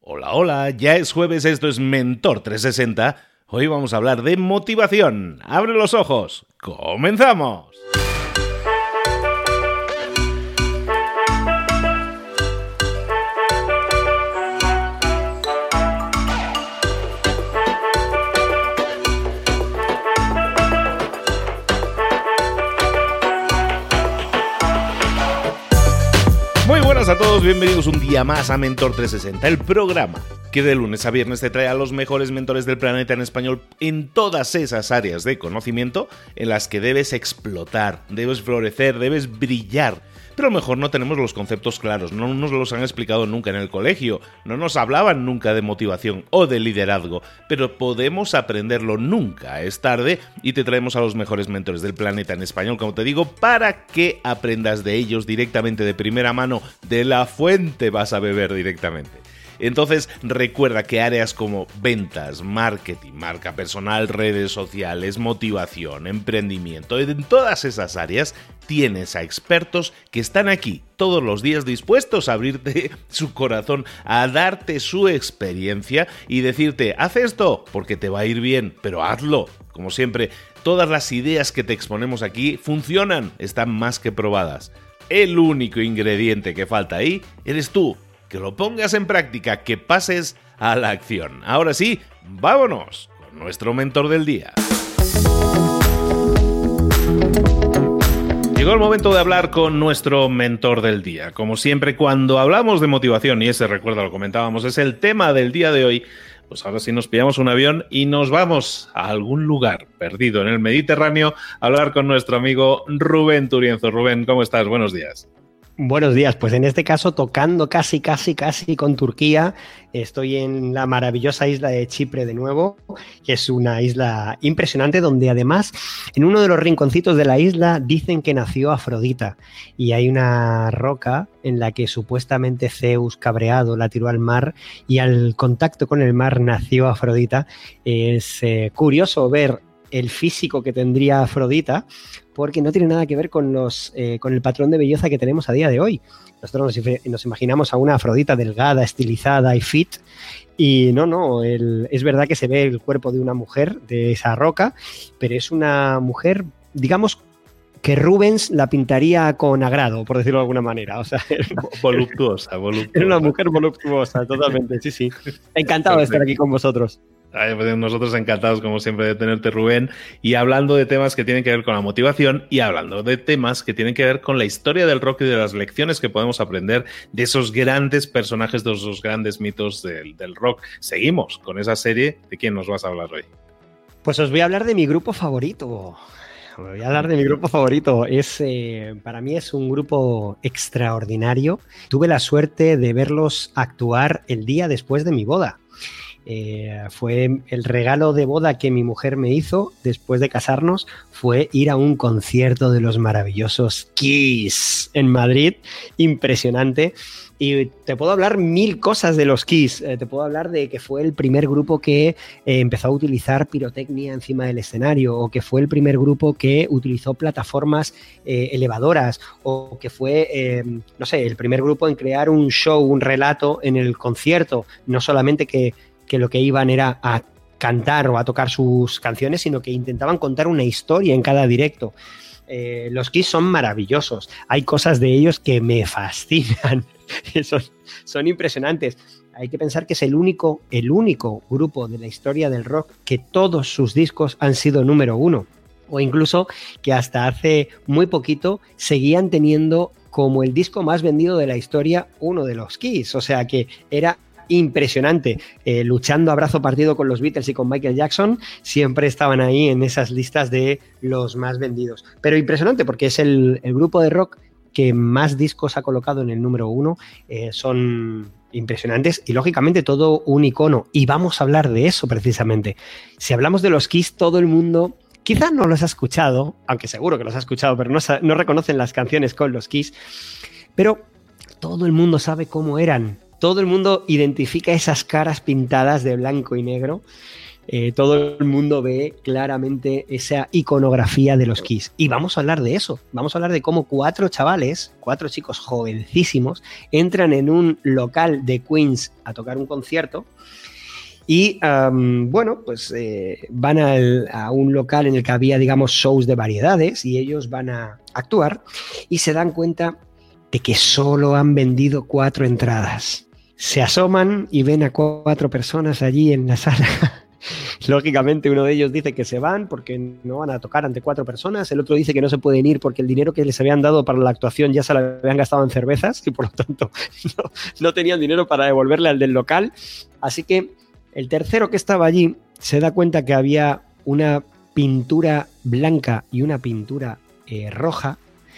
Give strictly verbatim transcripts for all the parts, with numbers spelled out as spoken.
Hola, hola, ya es jueves, esto es Mentor trescientos sesenta. Hoy vamos a hablar de motivación. ¡Abre los ojos! ¡Comenzamos! Muy buenas a todos, bienvenidos un día más a Mentor trescientos sesenta, el programa que de lunes a viernes te trae a los mejores mentores del planeta en español en todas esas áreas de conocimiento en las que debes explotar, debes florecer, debes brillar. Pero a lo mejor no tenemos los conceptos claros, no nos los han explicado nunca en el colegio, no nos hablaban nunca de motivación o de liderazgo, pero podemos aprenderlo, nunca es tarde, y te traemos a los mejores mentores del planeta en español, como te digo, para que aprendas de ellos directamente de primera mano, de la fuente vas a beber directamente. Entonces recuerda que áreas como ventas, marketing, marca personal, redes sociales, motivación, emprendimiento, en todas esas áreas tienes a expertos que están aquí todos los días dispuestos a abrirte su corazón, a darte su experiencia y decirte, haz esto porque te va a ir bien, pero hazlo. Como siempre, todas las ideas que te exponemos aquí funcionan, están más que probadas. El único ingrediente que falta ahí eres tú. Que lo pongas en práctica, que pases a la acción. Ahora sí, vámonos con nuestro mentor del día. Llegó el momento de hablar con nuestro mentor del día. Como siempre, cuando hablamos de motivación, y ese recuerdo lo comentábamos, es el tema del día de hoy, pues ahora sí nos pillamos un avión y nos vamos a algún lugar perdido en el Mediterráneo a hablar con nuestro amigo Rubén Turienzo. Rubén, ¿cómo estás? Buenos días. Buenos días, pues en este caso tocando casi, casi, casi con Turquía. Estoy en la maravillosa isla de Chipre de nuevo, que es una isla impresionante donde además en uno de los rinconcitos de la isla dicen que nació Afrodita y hay una roca en la que supuestamente Zeus cabreado la tiró al mar y al contacto con el mar nació Afrodita. Es eh, curioso ver el físico que tendría Afrodita, porque no tiene nada que ver con, los, eh, con el patrón de belleza que tenemos a día de hoy. Nosotros nos, nos imaginamos a una Afrodita delgada, estilizada y fit, y no, no, el, es verdad que se ve el cuerpo de una mujer de esa roca, pero es una mujer, digamos, que Rubens la pintaría con agrado, por decirlo de alguna manera. O sea, voluptuosa, voluptuosa. Era una mujer voluptuosa, totalmente, sí, sí. Encantado de estar aquí con vosotros. Ay, pues nosotros encantados, como siempre, de tenerte, Rubén, y hablando de temas que tienen que ver con la motivación y hablando de temas que tienen que ver con la historia del rock y de las lecciones que podemos aprender de esos grandes personajes, de esos grandes mitos del, del rock. Seguimos con esa serie. ¿De quién nos vas a hablar hoy? Pues os voy a hablar de mi grupo favorito. Me voy a hablar de mi grupo favorito. Es, eh, para mí es un grupo extraordinario. Tuve la suerte de verlos actuar el día después de mi boda. Eh, fue el regalo de boda que mi mujer me hizo después de casarnos, fue ir a un concierto de los maravillosos Kiss en Madrid. Impresionante. Y te puedo hablar mil cosas de los Kiss. Eh, te puedo hablar de que fue el primer grupo que eh, empezó a utilizar pirotecnia encima del escenario, o que fue el primer grupo que utilizó plataformas eh, elevadoras, o que fue, eh, no sé, el primer grupo en crear un show, un relato en el concierto. No solamente que, que lo que iban era a cantar o a tocar sus canciones, sino que intentaban contar una historia en cada directo. Eh, los Kiss son maravillosos. Hay cosas de ellos que me fascinan. Son, son impresionantes. Hay que pensar que es el único, el único grupo de la historia del rock que todos sus discos han sido número uno, o incluso que hasta hace muy poquito seguían teniendo como el disco más vendido de la historia uno de los Kiss. O sea que era impresionante, eh, luchando a brazo partido con los Beatles y con Michael Jackson, siempre estaban ahí en esas listas de los más vendidos. Pero impresionante porque es el, el grupo de rock que más discos ha colocado en el número uno. Eh, son impresionantes y lógicamente todo un icono, y vamos a hablar de eso precisamente. Si hablamos de los Kiss, todo el mundo quizás no los ha escuchado, aunque seguro que los ha escuchado, pero no, no reconocen las canciones con los Kiss, pero todo el mundo sabe cómo eran. Todo el mundo identifica esas caras pintadas de blanco y negro eh, todo el mundo ve claramente esa iconografía de los Kiss. Y vamos a hablar de eso, vamos a hablar de cómo cuatro chavales, cuatro chicos jovencísimos, entran en un local de Queens a tocar un concierto. Y um, bueno, pues eh, van al, a un local en el que había, digamos, shows de variedades y ellos van a actuar y se dan cuenta de que solo han vendido cuatro entradas. Se asoman y ven a cuatro personas allí en la sala. Lógicamente uno de ellos dice que se van porque no van a tocar ante cuatro personas, el otro dice que no se pueden ir porque el dinero que les habían dado para la actuación ya se lo habían gastado en cervezas y por lo tanto no, no tenían dinero para devolverle al del local. Así que el tercero que estaba allí se da cuenta que había una pintura blanca y una pintura eh, roja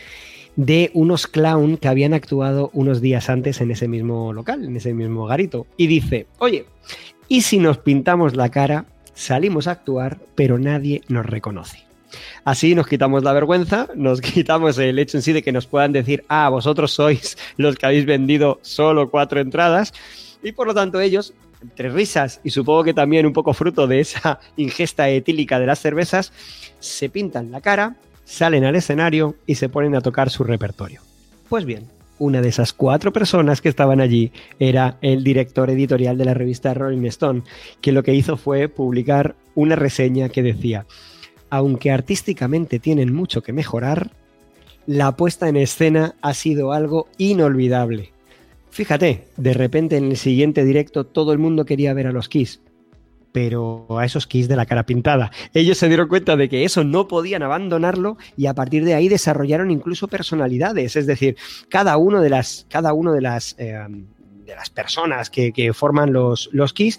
de unos clown que habían actuado unos días antes en ese mismo local, en ese mismo garito. Y dice, oye, ¿y si nos pintamos la cara, salimos a actuar, pero nadie nos reconoce? Así nos quitamos la vergüenza, nos quitamos el hecho en sí de que nos puedan decir, ah, vosotros sois los que habéis vendido solo cuatro entradas, y por lo tanto ellos, entre risas y supongo que también un poco fruto de esa ingesta etílica de las cervezas, se pintan la cara, salen al escenario y se ponen a tocar su repertorio. Pues bien, una de esas cuatro personas que estaban allí era el director editorial de la revista Rolling Stone, que lo que hizo fue publicar una reseña que decía: aunque artísticamente tienen mucho que mejorar, la puesta en escena ha sido algo inolvidable. Fíjate, de repente en el siguiente directo todo el mundo quería ver a los Kiss, pero a esos Kiss de la cara pintada. Ellos se dieron cuenta de que eso no podían abandonarlo y a partir de ahí desarrollaron incluso personalidades. Es decir, cada uno de las, cada uno de las, eh, de las personas que, que forman los, los Kiss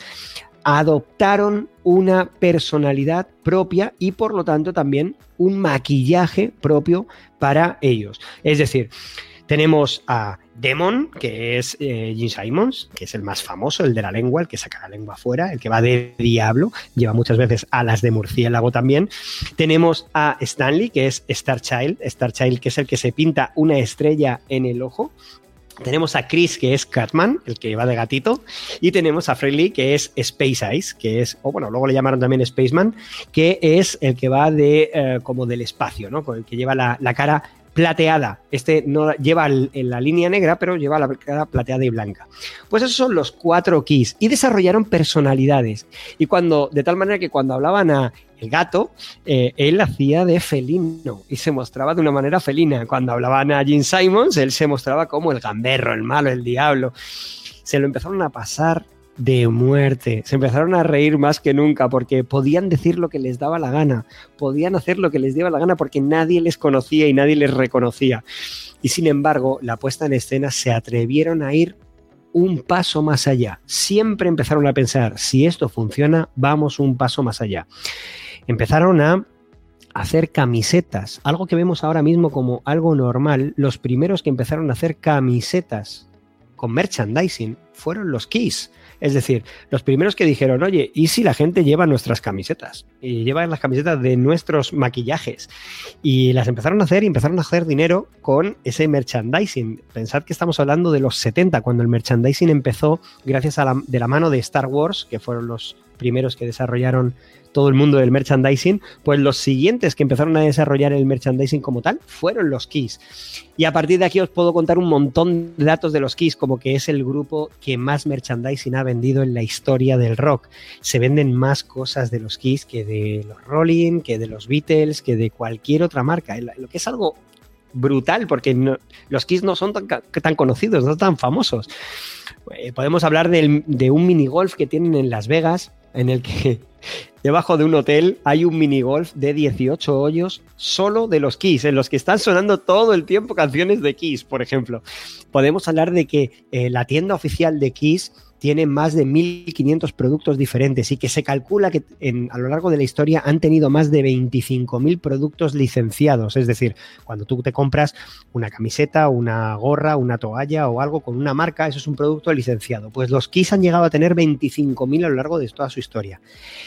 adoptaron una personalidad propia y por lo tanto también un maquillaje propio para ellos. Es decir, tenemos a Demon, que es eh, Gene Simmons, que es el más famoso, el de la lengua, el que saca la lengua afuera, el que va de diablo, lleva muchas veces alas de murciélago también. Tenemos a Stanley, que es Starchild, Starchild, que es el que se pinta una estrella en el ojo. Tenemos a Chris, que es Catman, el que va de gatito, y tenemos a Freddie, que es Space Ice, que es, o bueno, luego le llamaron también Spaceman, que es el que va de eh, como del espacio, ¿no? Con el que lleva la, la cara plateada. Este no lleva el, en la línea negra, pero lleva la cara plateada y blanca. Pues esos son los cuatro Kiss y desarrollaron personalidades. Y cuando, de tal manera que cuando hablaban a el gato, eh, él hacía de felino y se mostraba de una manera felina. Cuando hablaban a Gene Simmons, él se mostraba como el gamberro, el malo, el diablo. Se lo empezaron a pasar de muerte. Se empezaron a reír más que nunca porque podían decir lo que les daba la gana, podían hacer lo que les daba la gana porque nadie les conocía y nadie les reconocía. Y sin embargo, la puesta en escena se atrevieron a ir un paso más allá. Siempre empezaron a pensar, si esto funciona, vamos un paso más allá. Empezaron a hacer camisetas, algo que vemos ahora mismo como algo normal. Los primeros que empezaron a hacer camisetas con merchandising fueron los Kiss. Es decir, los primeros que dijeron, oye, ¿y si la gente lleva nuestras camisetas? Y lleva las camisetas de nuestros maquillajes. Y las empezaron a hacer y empezaron a hacer dinero con ese merchandising. Pensad que estamos hablando de los setenta, cuando el merchandising empezó gracias a la, de la mano de Star Wars, que fueron los primeros que desarrollaron todo el mundo del merchandising, pues los siguientes que empezaron a desarrollar el merchandising como tal fueron los Kiss. Y a partir de aquí os puedo contar un montón de datos de los Kiss, como que es el grupo que más merchandising ha vendido en la historia del rock. Se venden más cosas de los Kiss que de los Rolling, que de los Beatles, que de cualquier otra marca, lo que es algo brutal, porque no, los Kiss no son tan, tan conocidos, no tan famosos. Eh, podemos hablar del, de un minigolf que tienen en Las Vegas, en el que debajo de un hotel hay un minigolf de dieciocho hoyos solo de los Kiss, en los que están sonando todo el tiempo canciones de Kiss, por ejemplo. Podemos hablar de que eh, la tienda oficial de Kiss tiene más de mil quinientos productos diferentes y que se calcula que en, a lo largo de la historia han tenido más de veinticinco mil productos licenciados. Es decir, cuando tú te compras una camiseta, una gorra, una toalla o algo con una marca, eso es un producto licenciado. Pues los Kiss han llegado a tener veinticinco mil a lo largo de toda su historia.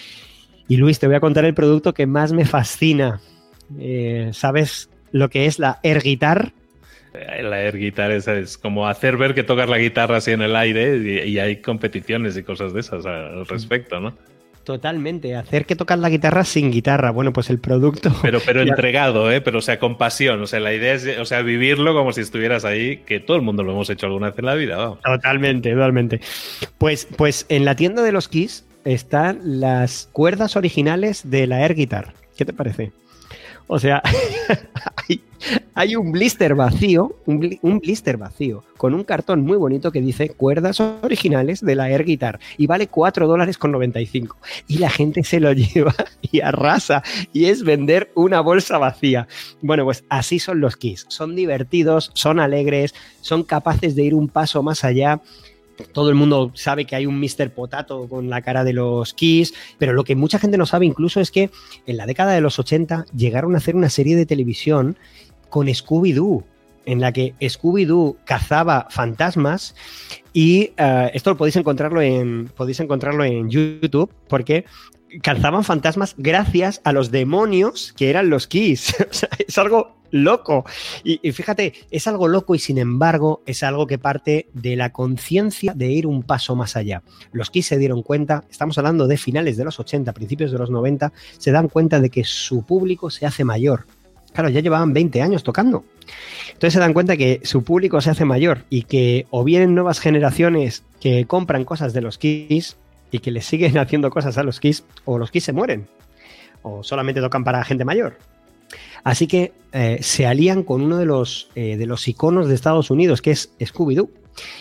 Y Luis, te voy a contar el producto que más me fascina. Eh, ¿Sabes lo que es la air guitar? La air guitar es, es como hacer ver que tocas la guitarra así en el aire y, y hay competiciones y cosas de esas al respecto, ¿no? Totalmente, hacer que tocas la guitarra sin guitarra. Bueno, pues el producto... Pero, pero entregado, ¿eh? Pero o sea, con pasión. O sea, la idea es, o sea, vivirlo como si estuvieras ahí, que todo el mundo lo hemos hecho alguna vez en la vida, vamos. Totalmente, totalmente. Pues, pues en la tienda de los Kiss están las cuerdas originales de la Air Guitar. ¿Qué te parece? O sea, hay, hay un blister vacío, un, bli, un blister vacío, con un cartón muy bonito que dice cuerdas originales de la Air Guitar y vale cuatro dólares con noventa y cinco. Y la gente se lo lleva y arrasa, y es vender una bolsa vacía. Bueno, pues así son los Kiss. Son divertidos, son alegres, son capaces de ir un paso más allá. Todo el mundo sabe que hay un mister Potato con la cara de los Kiss, pero lo que mucha gente no sabe incluso es que en la década de los ochenta llegaron a hacer una serie de televisión con Scooby-Doo, en la que Scooby-Doo cazaba fantasmas y uh, esto podéis encontrarlo en, podéis encontrarlo en YouTube, porque cazaban fantasmas gracias a los demonios que eran los Kiss. O sea, es algo loco. Y, y fíjate, es algo loco y sin embargo es algo que parte de la conciencia de ir un paso más allá. Los Kiss se dieron cuenta, estamos hablando de finales de los ochenta, principios de los noventa, se dan cuenta de que su público se hace mayor. Claro, ya llevaban veinte años tocando. Entonces se dan cuenta que su público se hace mayor y que o vienen nuevas generaciones que compran cosas de los Kiss y que les siguen haciendo cosas a los Kiss, o los Kiss se mueren, o solamente tocan para gente mayor. Así que eh, se alían con uno de los, eh, de los iconos de Estados Unidos, que es Scooby-Doo,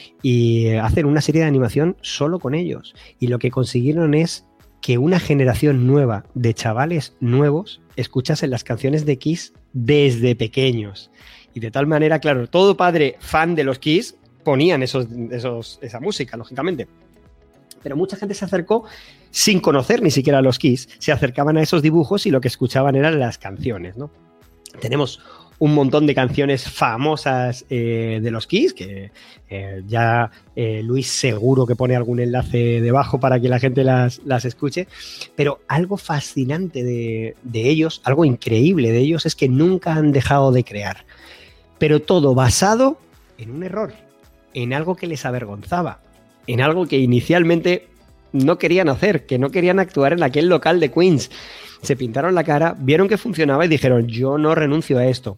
y hacen una serie de animación solo con ellos. Y lo que consiguieron es que una generación nueva de chavales nuevos escuchasen las canciones de Kiss desde pequeños. Y de tal manera, claro, todo padre fan de los Kiss ponían esos, esos, esa música, lógicamente. Pero mucha gente se acercó sin conocer ni siquiera a los Kiss, se acercaban a esos dibujos y lo que escuchaban eran las canciones, ¿no? Tenemos un montón de canciones famosas eh, de los Kiss, que eh, ya eh, Luis seguro que pone algún enlace debajo para que la gente las, las escuche, pero algo fascinante de, de ellos, algo increíble de ellos, es que nunca han dejado de crear, pero todo basado en un error, en algo que les avergonzaba, en algo que inicialmente no querían hacer, que no querían actuar en aquel local de Queens. Se pintaron la cara, vieron que funcionaba y dijeron, yo no renuncio a esto.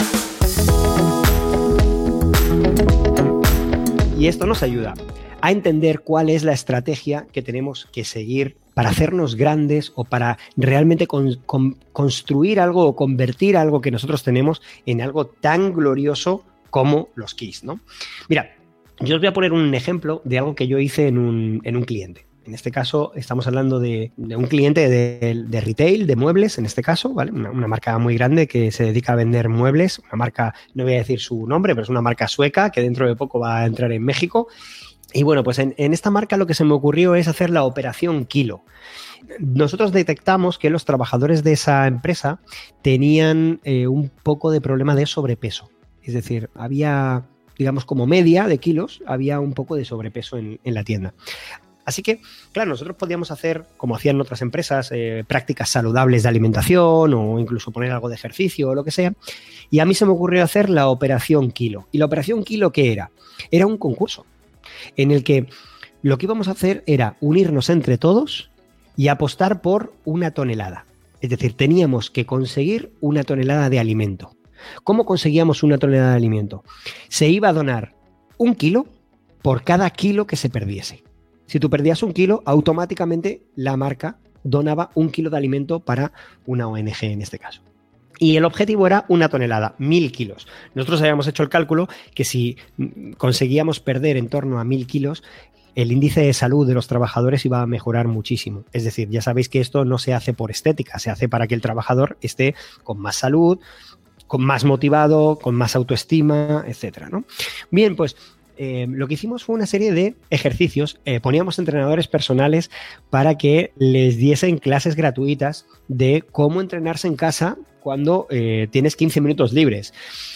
Y esto nos ayuda a entender cuál es la estrategia que tenemos que seguir para hacernos grandes o para realmente con, con, construir algo o convertir algo que nosotros tenemos en algo tan glorioso como los Kiss, ¿no? Mira, yo os voy a poner un ejemplo de algo que yo hice en un, en un cliente. En este caso estamos hablando de, de un cliente de, de retail, de muebles, en este caso, ¿vale? Una, una marca muy grande que se dedica a vender muebles, una marca, no voy a decir su nombre, pero es una marca sueca que dentro de poco va a entrar en México. Y bueno, pues en, en esta marca lo que se me ocurrió es hacer la operación Kilo. Nosotros detectamos que los trabajadores de esa empresa tenían eh, un poco de problema de sobrepeso. Es decir, había, digamos, como media de kilos, había un poco de sobrepeso en, en la tienda. Así que, claro, nosotros podíamos hacer, como hacían otras empresas, eh, prácticas saludables de alimentación o incluso poner algo de ejercicio o lo que sea. Y a mí se me ocurrió hacer la operación Kilo. ¿Y la operación Kilo qué era? Era un concurso en el que lo que íbamos a hacer era unirnos entre todos y apostar por una tonelada. Es decir, teníamos que conseguir una tonelada de alimento. ¿Cómo conseguíamos una tonelada de alimento? Se iba a donar un kilo por cada kilo que se perdiese. Si tú perdías un kilo, automáticamente la marca donaba un kilo de alimento para una O N G en este caso. Y el objetivo era una tonelada, mil kilos. Nosotros habíamos hecho el cálculo que si conseguíamos perder en torno a mil kilos, el índice de salud de los trabajadores iba a mejorar muchísimo. Es decir, ya sabéis que esto no se hace por estética, se hace para que el trabajador esté con más salud, con más motivado, con más autoestima, etcétera, ¿no? Bien, pues Eh, lo que hicimos fue una serie de ejercicios. Eh, poníamos entrenadores personales para que les diesen clases gratuitas de cómo entrenarse en casa cuando eh, tienes quince minutos libres.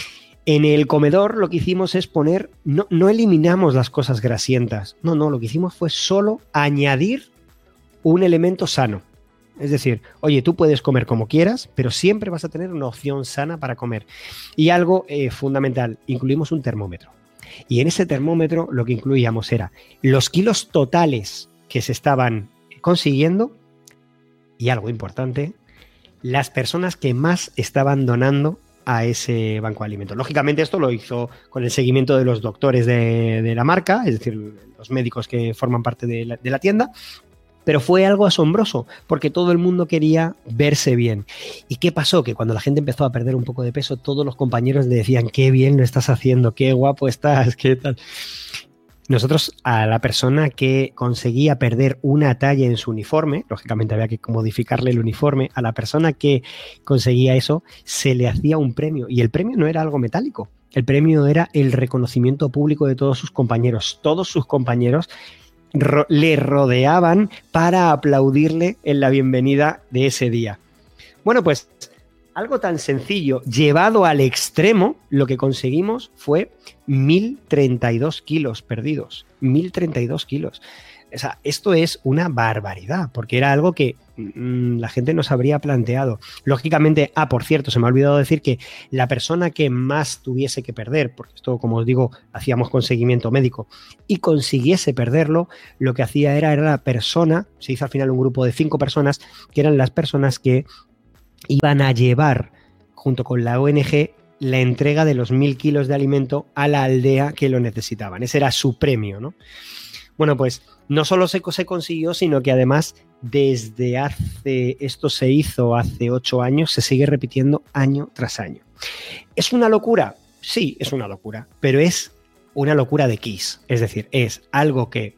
En el comedor lo que hicimos es poner, no, no eliminamos las cosas grasientas, no, no, lo que hicimos fue solo añadir un elemento sano. Es decir, oye, tú puedes comer como quieras, pero siempre vas a tener una opción sana para comer. Y algo eh, fundamental, incluimos un termómetro. Y en ese termómetro lo que incluíamos era los kilos totales que se estaban consiguiendo y algo importante, las personas que más estaban donando a ese banco de alimentos. Lógicamente esto lo hizo con el seguimiento de los doctores de, de la marca, es decir, los médicos que forman parte de la, de la tienda, pero fue algo asombroso porque todo el mundo quería verse bien. ¿Y qué pasó? Que cuando la gente empezó a perder un poco de peso, todos los compañeros le decían, qué bien lo estás haciendo, qué guapo estás, qué tal. Nosotros, a la persona que conseguía perder una talla en su uniforme, lógicamente había que modificarle el uniforme, a la persona que conseguía eso, se le hacía un premio. Y el premio no era algo metálico. El premio era el reconocimiento público de todos sus compañeros. Todos sus compañeros ro- le rodeaban para aplaudirle en la bienvenida de ese día. Bueno, pues algo tan sencillo, llevado al extremo, lo que conseguimos fue mil treinta y dos kilos perdidos. mil treinta y dos kilos. O sea, esto es una barbaridad, porque era algo que mmm, la gente nos habría planteado. Lógicamente, ah, por cierto, se me ha olvidado decir que la persona que más tuviese que perder, porque esto, como os digo, hacíamos con seguimiento médico, y consiguiese perderlo, lo que hacía era, era la persona, se hizo al final un grupo de cinco personas, que eran las personas que iban a llevar, junto con la O N G, la entrega de los mil kilos de alimento a la aldea que lo necesitaban. Ese era su premio, ¿no? Bueno, pues no solo se, se consiguió, sino que además desde hace, esto se hizo hace ocho años, se sigue repitiendo año tras año. ¿Es una locura? Sí, es una locura, pero es una locura de Kiss. Es decir, es algo que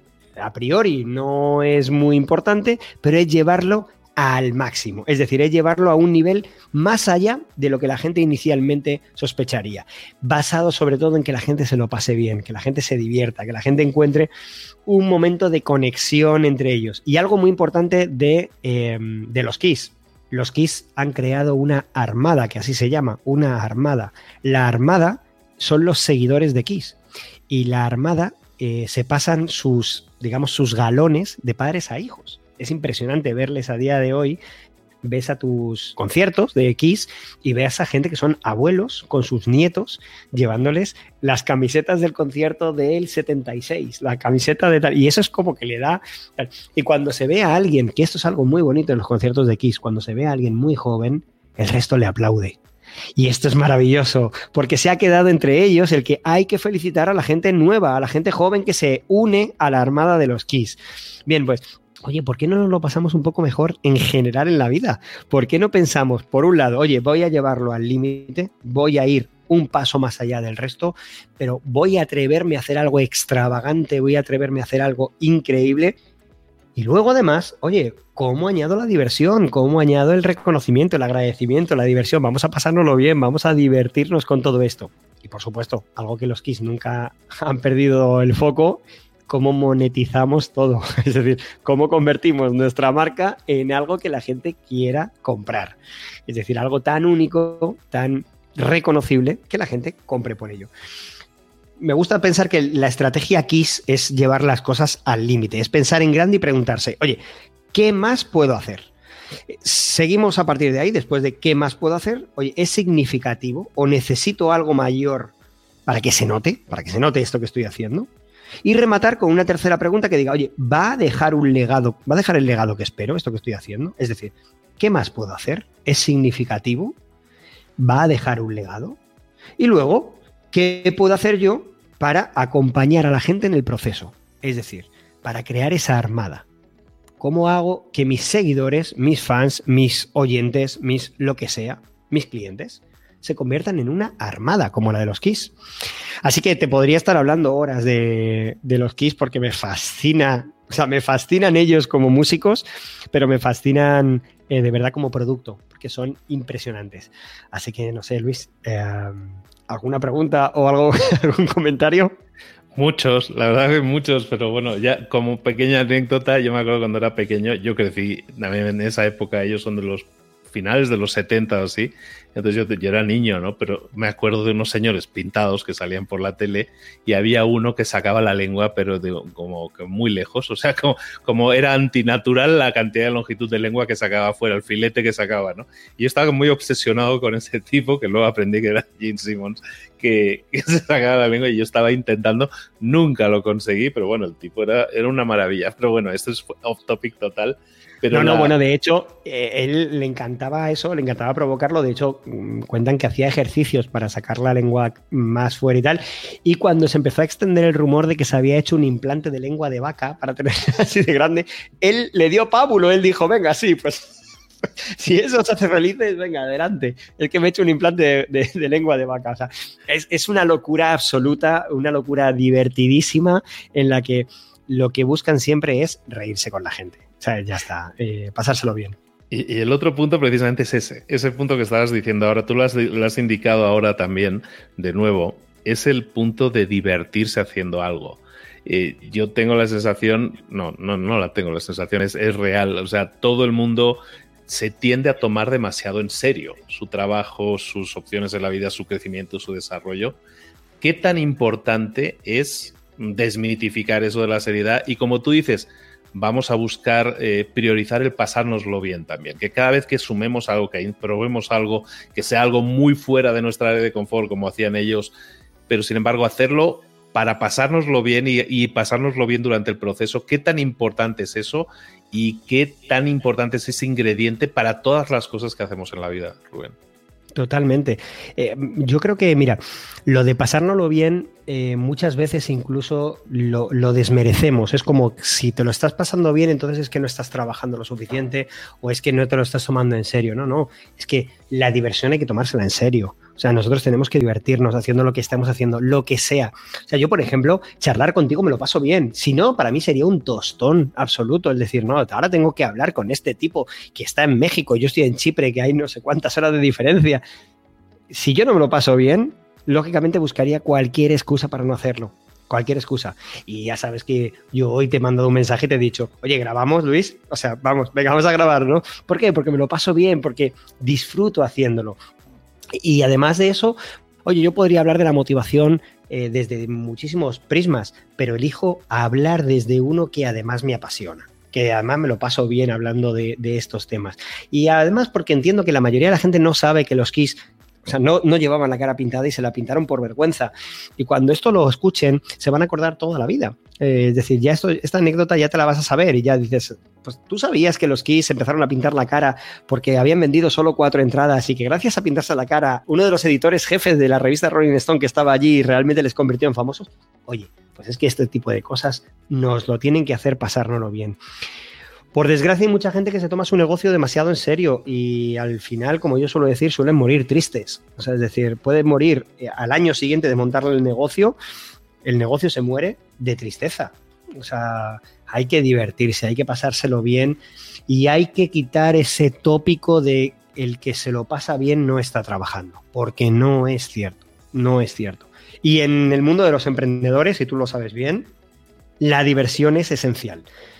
a priori no es muy importante, pero es llevarlo al máximo, es decir, es llevarlo a un nivel más allá de lo que la gente inicialmente sospecharía, basado sobre todo en que la gente se lo pase bien, que la gente se divierta, que la gente encuentre un momento de conexión entre ellos. Y algo muy importante de, eh, de los Kiss. Los Kiss han creado una armada, que así se llama, una armada. La armada son los seguidores de Kiss y la armada eh, se pasan sus, digamos, sus galones de padres a hijos. Es impresionante verles a día de hoy. Ves a tus conciertos de Kiss y ves a gente que son abuelos con sus nietos llevándoles las camisetas del concierto del setenta y seis, la camiseta de tal, y eso es como que le da. Y cuando se ve a alguien, que esto es algo muy bonito en los conciertos de Kiss, cuando se ve a alguien muy joven, el resto le aplaude. Y esto es maravilloso, porque se ha quedado entre ellos el que hay que felicitar a la gente nueva, a la gente joven que se une a la armada de los Kiss. Bien, pues oye, ¿por qué no nos lo pasamos un poco mejor en general en la vida? ¿Por qué no pensamos, por un lado, oye, voy a llevarlo al límite, voy a ir un paso más allá del resto, pero voy a atreverme a hacer algo extravagante, voy a atreverme a hacer algo increíble? Y luego, además, oye, ¿cómo añado la diversión? ¿Cómo añado el reconocimiento, el agradecimiento, la diversión? Vamos a pasárnoslo bien, vamos a divertirnos con todo esto. Y, por supuesto, algo que los Kiss nunca han perdido el foco, cómo monetizamos todo, es decir, cómo convertimos nuestra marca en algo que la gente quiera comprar, es decir, algo tan único, tan reconocible que la gente compre por ello. Me gusta pensar que la estrategia Kiss es llevar las cosas al límite, es pensar en grande y preguntarse, oye, ¿qué más puedo hacer? Seguimos a partir de ahí, después de ¿qué más puedo hacer? Oye, ¿es significativo o necesito algo mayor para que se note, para que se note esto que estoy haciendo? Y rematar con una tercera pregunta que diga, oye, ¿va a dejar un legado? ¿Va a dejar el legado que espero, esto que estoy haciendo? Es decir, ¿qué más puedo hacer? ¿Es significativo? ¿Va a dejar un legado? Y luego, ¿qué puedo hacer yo para acompañar a la gente en el proceso? Es decir, para crear esa armada. ¿Cómo hago que mis seguidores, mis fans, mis oyentes, mis lo que sea, mis clientes, se conviertan en una armada como la de los Kiss? Así que te podría estar hablando horas de, de los Kiss porque me fascina, o sea, me fascinan ellos como músicos, pero me fascinan eh, de verdad como producto, porque son impresionantes. Así que no sé, Luis, eh, ¿alguna pregunta o algo, algún comentario? Muchos, la verdad que muchos, pero bueno, ya como pequeña anécdota, yo me acuerdo cuando era pequeño, yo crecí también en esa época, ellos son de los finales de los setenta o así, Entonces yo, yo era niño, ¿no? Pero me acuerdo de unos señores pintados que salían por la tele y había uno que sacaba la lengua, pero de, como que muy lejos. O sea, como, como era antinatural la cantidad de longitud de lengua que sacaba fuera, el filete que sacaba, ¿no? Y yo estaba muy obsesionado con ese tipo, que luego aprendí que era Gene Simmons, que, que se sacaba la lengua y yo estaba intentando, nunca lo conseguí, pero bueno, el tipo era, era una maravilla. Pero bueno, esto es off topic total. Pero no, la... no, bueno, de hecho, eh, él le encantaba eso, le encantaba provocarlo. De hecho, mmm, cuentan que hacía ejercicios para sacar la lengua más fuera y tal. Y cuando se empezó a extender el rumor de que se había hecho un implante de lengua de vaca para tener así de grande, él le dio pábulo. Él dijo, venga, sí, pues si eso os hace felices, venga, adelante. El que me he hecho un implante de, de, de lengua de vaca. O sea, es, es una locura absoluta, una locura divertidísima en la que lo que buscan siempre es reírse con la gente. O sea, ya está, eh, pasárselo bien. Y, y el otro punto precisamente es ese, ese punto que estabas diciendo ahora, tú lo has, lo has indicado ahora también, de nuevo, es el punto de divertirse haciendo algo. Eh, yo tengo la sensación, no, no, no la tengo la sensación, es, es real, o sea, todo el mundo se tiende a tomar demasiado en serio su trabajo, sus opciones en la vida, su crecimiento, su desarrollo. ¿Qué tan importante es desmitificar eso de la seriedad? Y como tú dices, vamos a buscar eh, priorizar el pasárnoslo bien también, que cada vez que sumemos algo, que probemos algo, que sea algo muy fuera de nuestra área de confort, como hacían ellos, pero sin embargo hacerlo para pasárnoslo bien y, y pasárnoslo bien durante el proceso. ¿Qué tan importante es eso y qué tan importante es ese ingrediente para todas las cosas que hacemos en la vida, Rubén? Totalmente. Eh, yo creo que, mira, lo de pasárnoslo bien eh, muchas veces incluso lo, lo desmerecemos. Es como si te lo estás pasando bien, entonces es que no estás trabajando lo suficiente o es que no te lo estás tomando en serio. No, no. Es que la diversión hay que tomársela en serio. O sea, nosotros tenemos que divertirnos haciendo lo que estamos haciendo, lo que sea. O sea, yo, por ejemplo, charlar contigo me lo paso bien. Si no, para mí sería un tostón absoluto el decir, no, ahora tengo que hablar con este tipo que está en México, yo estoy en Chipre, que hay no sé cuántas horas de diferencia. Si yo no me lo paso bien, lógicamente buscaría cualquier excusa para no hacerlo. Cualquier excusa. Y ya sabes que yo hoy te he mandado un mensaje y te he dicho, oye, ¿grabamos, Luis? O sea, vamos, venga, vamos a grabar, ¿no? ¿Por qué? Porque me lo paso bien, porque disfruto haciéndolo. Y además de eso, oye, yo podría hablar de la motivación eh, desde muchísimos prismas, pero elijo hablar desde uno que además me apasiona, que además me lo paso bien hablando de, de estos temas. Y además porque entiendo que la mayoría de la gente no sabe que los Kiss, o sea, no, no llevaban la cara pintada y se la pintaron por vergüenza. Y cuando esto lo escuchen, se van a acordar toda la vida. Eh, es decir, ya esto, esta anécdota ya te la vas a saber y ya dices, pues tú sabías que los Kiss empezaron a pintar la cara porque habían vendido solo cuatro entradas y que gracias a pintarse la cara, uno de los editores jefes de la revista Rolling Stone que estaba allí realmente les convirtió en famosos. Oye, pues es que este tipo de cosas nos lo tienen que hacer pasárnoslo bien. Por desgracia hay mucha gente que se toma su negocio demasiado en serio y al final, como yo suelo decir, suelen morir tristes. O sea, es decir, pueden morir al año siguiente de montarle el negocio, el negocio se muere de tristeza. O sea, hay que divertirse, hay que pasárselo bien y hay que quitar ese tópico de el que se lo pasa bien no está trabajando, porque no es cierto, no es cierto. Y en el mundo de los emprendedores, y tú lo sabes bien, la diversión es esencial.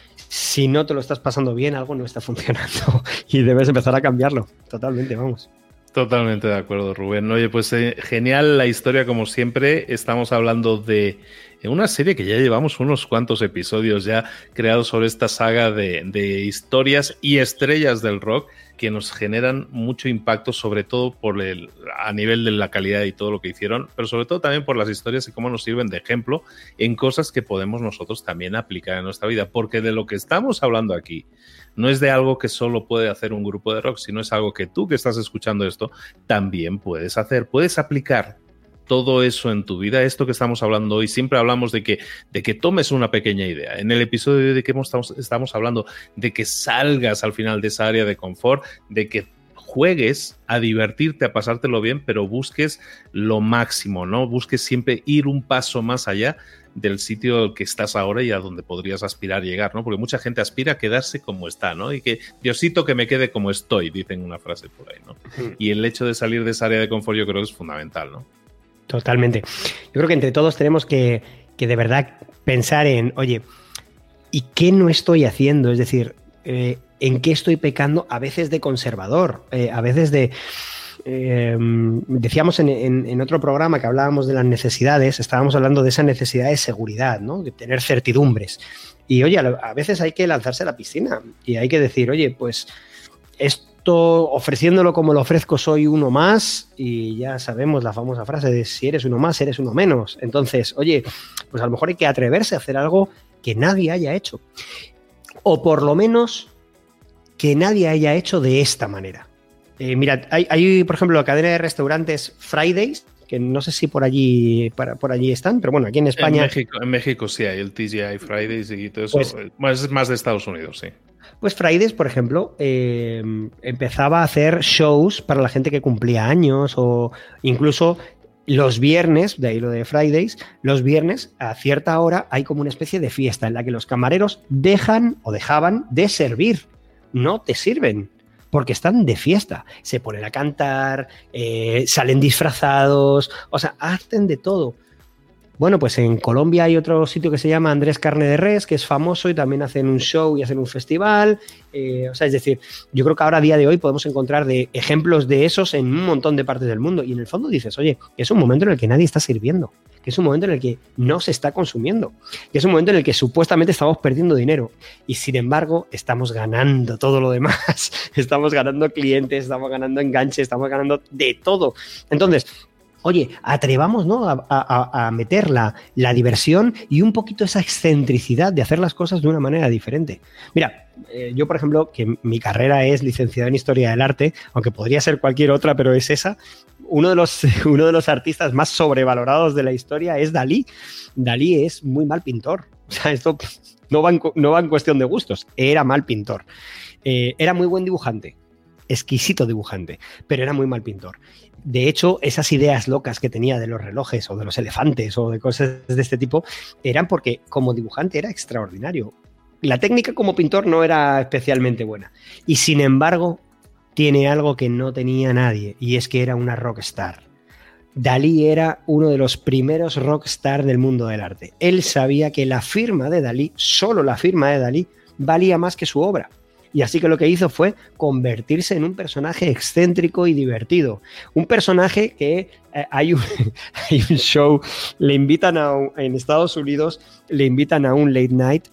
Si no te lo estás pasando bien, algo no está funcionando y debes empezar a cambiarlo. Totalmente, vamos. Totalmente de acuerdo, Rubén. Oye, pues eh, genial la historia como siempre. Estamos hablando de una serie que ya llevamos unos cuantos episodios ya creados sobre esta saga de, de historias y estrellas del rock que nos generan mucho impacto, sobre todo por el, a nivel de la calidad y todo lo que hicieron, pero sobre todo también por las historias y cómo nos sirven de ejemplo en cosas que podemos nosotros también aplicar en nuestra vida, porque de lo que estamos hablando aquí no es de algo que solo puede hacer un grupo de rock, sino es algo que tú que estás escuchando esto también puedes hacer, puedes aplicar todo eso en tu vida. Esto que estamos hablando hoy, siempre hablamos de que, de que tomes una pequeña idea. En el episodio de que estamos, estamos hablando de que salgas al final de esa área de confort, de que juegues a divertirte, a pasártelo bien, pero busques lo máximo, ¿no? Busques siempre ir un paso más allá del sitio al que estás ahora y a donde podrías aspirar a llegar, ¿no? Porque mucha gente aspira a quedarse como está, ¿no? Y que Diosito que me quede como estoy, dicen una frase por ahí, ¿no? Sí. Y el hecho de salir de esa área de confort yo creo que es fundamental, ¿no? Totalmente. Yo creo que entre todos tenemos que, que de verdad pensar en, oye, ¿y qué no estoy haciendo? Es decir, eh, ¿en qué estoy pecando? A veces de conservador, eh, a veces de, eh, decíamos en, en, en otro programa que hablábamos de las necesidades, estábamos hablando de esa necesidad de seguridad, ¿no? De tener certidumbres. Y oye, a, a veces hay que lanzarse a la piscina y hay que decir, oye, pues esto, ofreciéndolo como lo ofrezco, soy uno más, y ya sabemos la famosa frase de si eres uno más, eres uno menos. Entonces, oye, pues a lo mejor hay que atreverse a hacer algo que nadie haya hecho. O por lo menos que nadie haya hecho de esta manera. Eh, mirad, hay, hay, por ejemplo, la cadena de restaurantes Fridays, que no sé si por allí por, por allí están, pero bueno, aquí en España... En México, en México sí hay el T G I Fridays y todo eso. Pues, pues, es más de Estados Unidos, sí. Pues Fridays, por ejemplo, eh, empezaba a hacer shows para la gente que cumplía años, o incluso los viernes, de ahí lo de Fridays, los viernes a cierta hora hay como una especie de fiesta en la que los camareros dejan o dejaban de servir. No te sirven, porque están de fiesta. Se ponen a cantar, eh, salen disfrazados, o sea, hacen de todo. Bueno, pues en Colombia hay otro sitio que se llama Andrés Carne de Res, que es famoso y también hacen un show y hacen un festival. Eh, o sea, es decir, yo creo que ahora a día de hoy podemos encontrar de ejemplos de esos en un montón de partes del mundo. Y en el fondo dices, oye, es un momento en el que nadie está sirviendo, que es un momento en el que no se está consumiendo, que es un momento en el que supuestamente estamos perdiendo dinero y sin embargo estamos ganando todo lo demás. Estamos ganando clientes, estamos ganando enganches, estamos ganando de todo. Entonces, oye, atrevamos, ¿no? a, a, a meter la, la diversión y un poquito esa excentricidad de hacer las cosas de una manera diferente. Mira, eh, yo, por ejemplo, que mi carrera es licenciado en Historia del Arte, aunque podría ser cualquier otra, pero es esa, uno de los, uno de los artistas más sobrevalorados de la historia es Dalí. Dalí es muy mal pintor. O sea, esto no va en, no va en cuestión de gustos. Era mal pintor. Eh, era muy buen dibujante. Exquisito dibujante, pero era muy mal pintor. De hecho, esas ideas locas que tenía de los relojes o de los elefantes o de cosas de este tipo eran porque como dibujante era extraordinario. La técnica como pintor no era especialmente buena. Y sin embargo, tiene algo que no tenía nadie, y es que era una rockstar. Dalí era uno de los primeros rockstar del mundo del arte. Él sabía que la firma de Dalí, solo la firma de Dalí, valía más que su obra. Y así que lo que hizo fue convertirse en un personaje excéntrico y divertido. Un personaje que eh, hay, un, hay un show, le invitan a un, en Estados Unidos, le invitan a un late night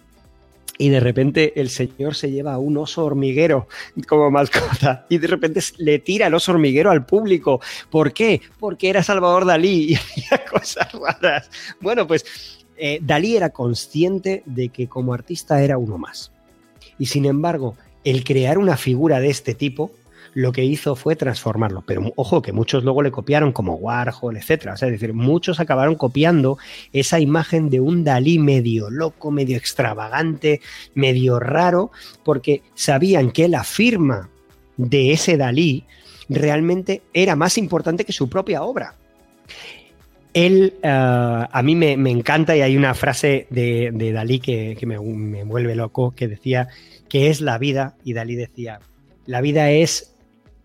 y de repente el señor se lleva a un oso hormiguero como mascota y de repente le tira el oso hormiguero al público. ¿Por qué? Porque era Salvador Dalí y había cosas raras. Bueno, pues eh, Dalí era consciente de que como artista era uno más. Y sin embargo, el crear una figura de este tipo, lo que hizo fue transformarlo. Pero ojo, que muchos luego le copiaron, como Warhol, etcétera. O sea, es decir, muchos acabaron copiando esa imagen de un Dalí medio loco, medio extravagante, medio raro, porque sabían que la firma de ese Dalí realmente era más importante que su propia obra. Él, uh, a mí me, me encanta, y hay una frase de, de Dalí que, que me, me vuelve loco, que decía que es la vida, y Dalí decía, la vida es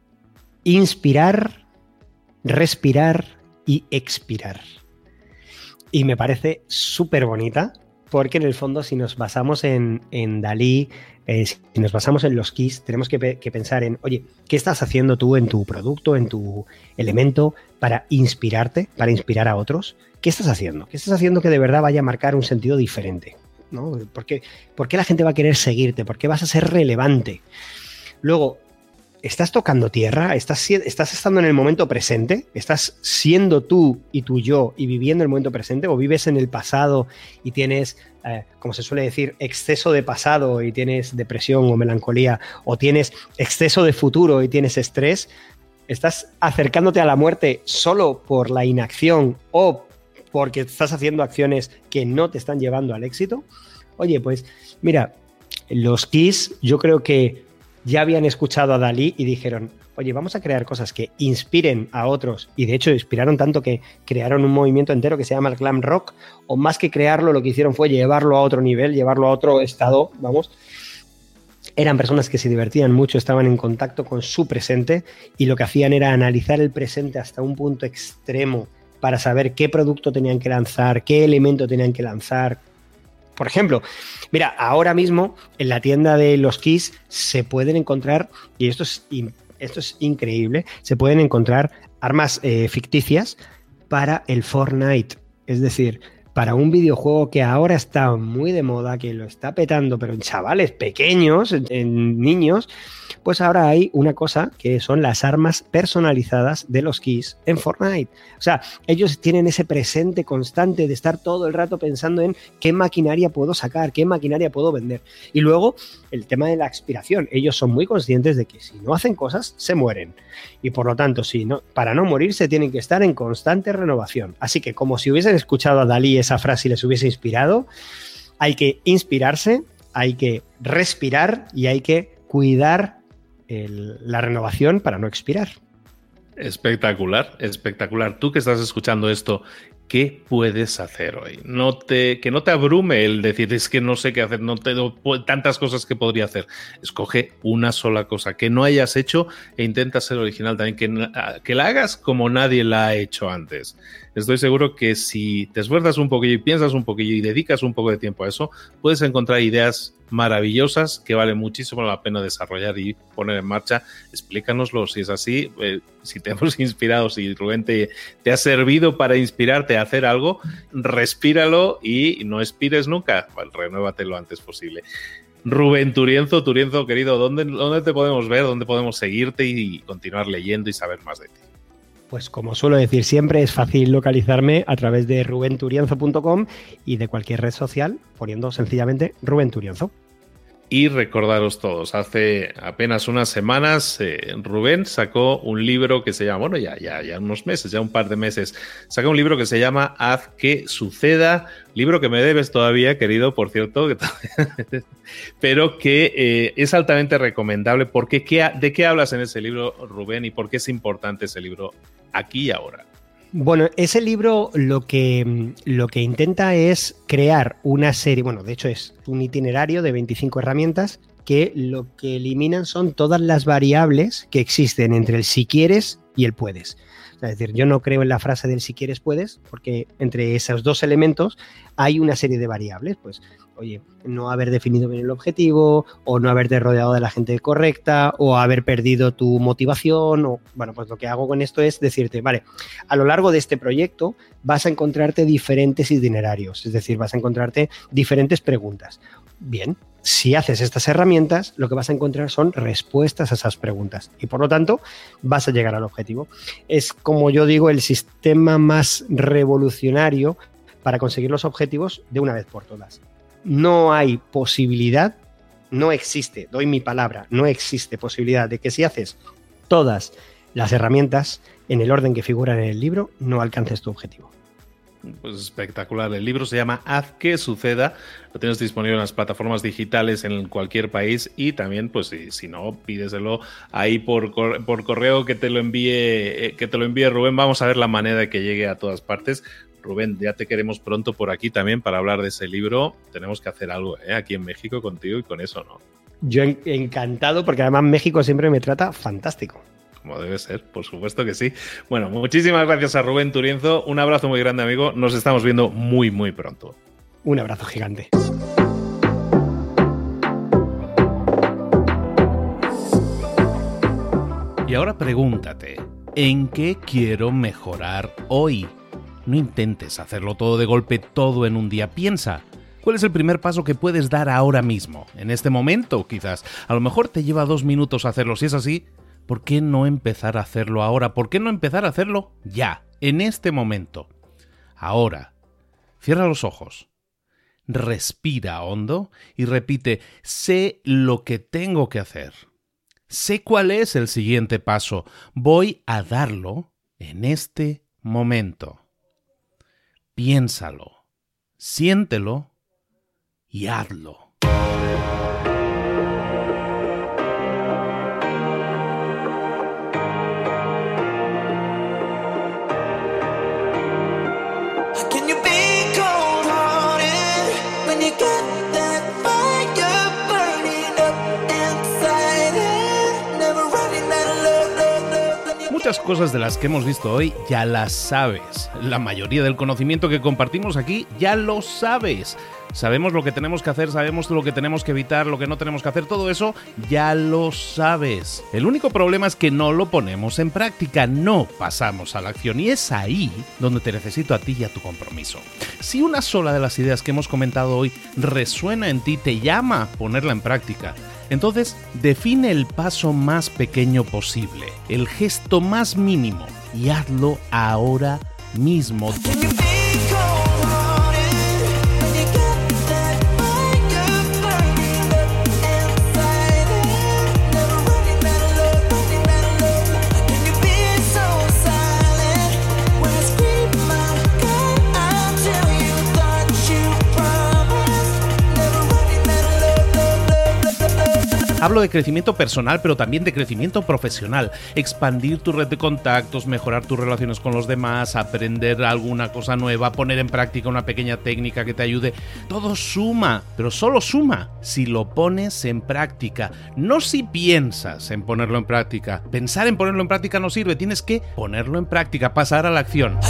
inspirar, respirar y expirar. Y me parece súper bonita, porque en el fondo si nos basamos en, en Dalí, eh, si nos basamos en los Kiss, tenemos que, que pensar en, oye, ¿qué estás haciendo tú en tu producto, en tu elemento para inspirarte, para inspirar a otros? ¿Qué estás haciendo? ¿Qué estás haciendo que de verdad vaya a marcar un sentido diferente? ¿No? ¿Por qué, ¿Por qué la gente va a querer seguirte? ¿Por qué vas a ser relevante? Luego, ¿estás tocando tierra? ¿Estás, ¿Estás estando en el momento presente? ¿Estás siendo tú y tu yo y viviendo el momento presente? ¿O vives en el pasado y tienes, eh, como se suele decir, exceso de pasado y tienes depresión o melancolía? ¿O tienes exceso de futuro y tienes estrés? ¿Estás acercándote a la muerte solo por la inacción o porque estás haciendo acciones que no te están llevando al éxito? Oye, pues mira, los Kiss yo creo que ya habían escuchado a Dalí y dijeron, oye, vamos a crear cosas que inspiren a otros, y de hecho inspiraron tanto que crearon un movimiento entero que se llama el glam rock, o más que crearlo, lo que hicieron fue llevarlo a otro nivel, llevarlo a otro estado, vamos. Eran personas que se divertían mucho, estaban en contacto con su presente y lo que hacían era analizar el presente hasta un punto extremo para saber qué producto tenían que lanzar, qué elemento tenían que lanzar. Por ejemplo, mira, ahora mismo en la tienda de los Kiss se pueden encontrar, y esto es esto es increíble, se pueden encontrar armas eh, ficticias para el Fortnite. Es decir, para un videojuego que ahora está muy de moda, que lo está petando, pero en chavales pequeños, en, en niños, pues ahora hay una cosa que son las armas personalizadas de los keys en Fortnite. O sea, ellos tienen ese presente constante de estar todo el rato pensando en qué maquinaria puedo sacar, qué maquinaria puedo vender. Y luego, el tema de la expiración. Ellos son muy conscientes de que si no hacen cosas, se mueren. Y por lo tanto, si no, para no morirse, tienen que estar en constante renovación. Así que, como si hubiesen escuchado a Dalí esa frase y les hubiese inspirado, hay que inspirarse, hay que respirar y hay que cuidar el, la renovación para no expirar. Espectacular, espectacular. Tú que estás escuchando esto, ¿qué puedes hacer hoy? No te, que no te abrume el decir, es que no sé qué hacer, no tengo tantas cosas que podría hacer. Escoge una sola cosa que no hayas hecho e intenta ser original también, que, que la hagas como nadie la ha hecho antes. Estoy seguro que si te esfuerzas un poquillo y piensas un poquillo y dedicas un poco de tiempo a eso, puedes encontrar ideas maravillosas que vale muchísimo la pena desarrollar y poner en marcha. Explícanoslo si es así, eh, si te hemos inspirado, si Rubén te, te ha servido para inspirarte a hacer algo, respíralo y no expires nunca. Bueno, renuévate lo antes posible. Rubén Turienzo, Turienzo querido, ¿dónde, ¿dónde te podemos ver? ¿Dónde podemos seguirte y continuar leyendo y saber más de ti? Pues como suelo decir siempre, es fácil localizarme a través de ruben turienzo punto com y de cualquier red social poniendo sencillamente Rubén Turienzo. Y recordaros todos, hace apenas unas semanas eh, Rubén sacó un libro que se llama, bueno, ya, ya, ya unos meses, ya un par de meses, sacó un libro que se llama Haz que suceda, libro que me debes todavía, querido, por cierto, que pero que eh, es altamente recomendable. Porque, ¿qué, ¿de qué hablas en ese libro, Rubén, y por qué es importante ese libro aquí y ahora? Bueno, ese libro lo que, lo que intenta es crear una serie, bueno, de hecho es un itinerario de veinticinco herramientas que lo que eliminan son todas las variables que existen entre el si quieres y el puedes. Es decir, yo no creo en la frase del si quieres puedes, porque entre esos dos elementos hay una serie de variables. Pues, oye, no haber definido bien el objetivo, o no haberte rodeado de la gente correcta, o haber perdido tu motivación, o bueno, pues lo que hago con esto es decirte, vale, a lo largo de este proyecto vas a encontrarte diferentes itinerarios, es decir, vas a encontrarte diferentes preguntas. Bien, si haces estas herramientas, lo que vas a encontrar son respuestas a esas preguntas y por lo tanto vas a llegar al objetivo. Es, como yo digo, el sistema más revolucionario para conseguir los objetivos de una vez por todas. No hay posibilidad, no existe, doy mi palabra, no existe posibilidad de que si haces todas las herramientas en el orden que figuran en el libro, no alcances tu objetivo. Pues espectacular. El libro se llama Haz que suceda. Lo tienes disponible en las plataformas digitales en cualquier país y también, pues si, si no, pídeselo ahí por, por correo que te lo envíe, que te lo envíe Rubén. Vamos a ver la manera de que llegue a todas partes. Rubén, ya te queremos pronto por aquí también para hablar de ese libro. Tenemos que hacer algo, ¿eh? Aquí en México contigo y con eso, ¿no? Yo encantado, porque además México siempre me trata fantástico. Como debe ser, por supuesto que sí. Bueno, muchísimas gracias a Rubén Turienzo. Un abrazo muy grande, amigo. Nos estamos viendo muy, muy pronto. Un abrazo gigante. Y ahora pregúntate, ¿en qué quiero mejorar hoy? No intentes hacerlo todo de golpe, todo en un día. Piensa, ¿cuál es el primer paso que puedes dar ahora mismo? En este momento, quizás. A lo mejor te lleva dos minutos hacerlo. Si es así, ¿por qué no empezar a hacerlo ahora? ¿Por qué no empezar a hacerlo ya, en este momento? Ahora, cierra los ojos, respira hondo y repite, sé lo que tengo que hacer. Sé cuál es el siguiente paso. Voy a darlo en este momento. Piénsalo, siéntelo y hazlo. Muchas cosas de las que hemos visto hoy ya las sabes. La mayoría del conocimiento que compartimos aquí ya lo sabes. Sabemos lo que tenemos que hacer, sabemos lo que tenemos que evitar, lo que no tenemos que hacer, todo eso ya lo sabes. El único problema es que no lo ponemos en práctica, no pasamos a la acción y es ahí donde te necesito a ti y a tu compromiso. Si una sola de las ideas que hemos comentado hoy resuena en ti, te llama a ponerla en práctica, entonces define el paso más pequeño posible, el gesto más mínimo y hazlo ahora mismo. Hablo de crecimiento personal, pero también de crecimiento profesional. Expandir tu red de contactos, mejorar tus relaciones con los demás, aprender alguna cosa nueva, poner en práctica una pequeña técnica que te ayude. Todo suma, pero solo suma si lo pones en práctica. No si piensas en ponerlo en práctica. Pensar en ponerlo en práctica no sirve. Tienes que ponerlo en práctica, pasar a la acción.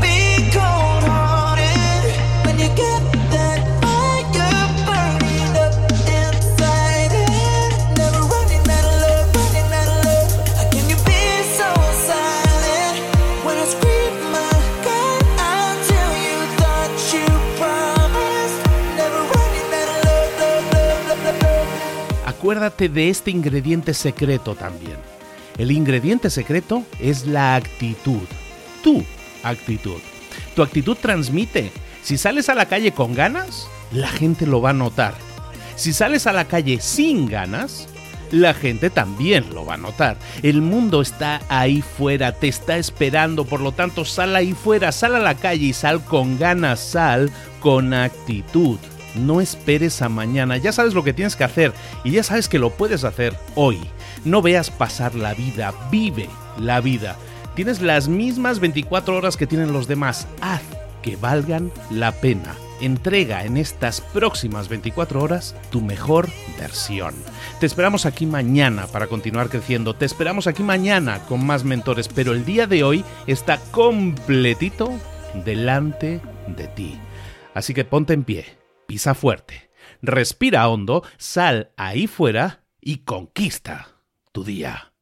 Acuérdate de este ingrediente secreto también. El ingrediente secreto es la actitud. Tu actitud. Tu actitud transmite. Si sales a la calle con ganas, la gente lo va a notar. Si sales a la calle sin ganas, la gente también lo va a notar. El mundo está ahí fuera, te está esperando, por lo tanto sal ahí fuera, sal a la calle y sal con ganas, sal con actitud. No esperes a mañana, ya sabes lo que tienes que hacer y ya sabes que lo puedes hacer hoy. No veas pasar la vida, vive la vida. Tienes las mismas veinticuatro horas que tienen los demás, haz que valgan la pena. Entrega en estas próximas veinticuatro horas tu mejor versión. Te esperamos aquí mañana para continuar creciendo, te esperamos aquí mañana con más mentores, pero el día de hoy está completito delante de ti. Así que ponte en pie. Pisa fuerte, respira hondo, sal ahí fuera y conquista tu día.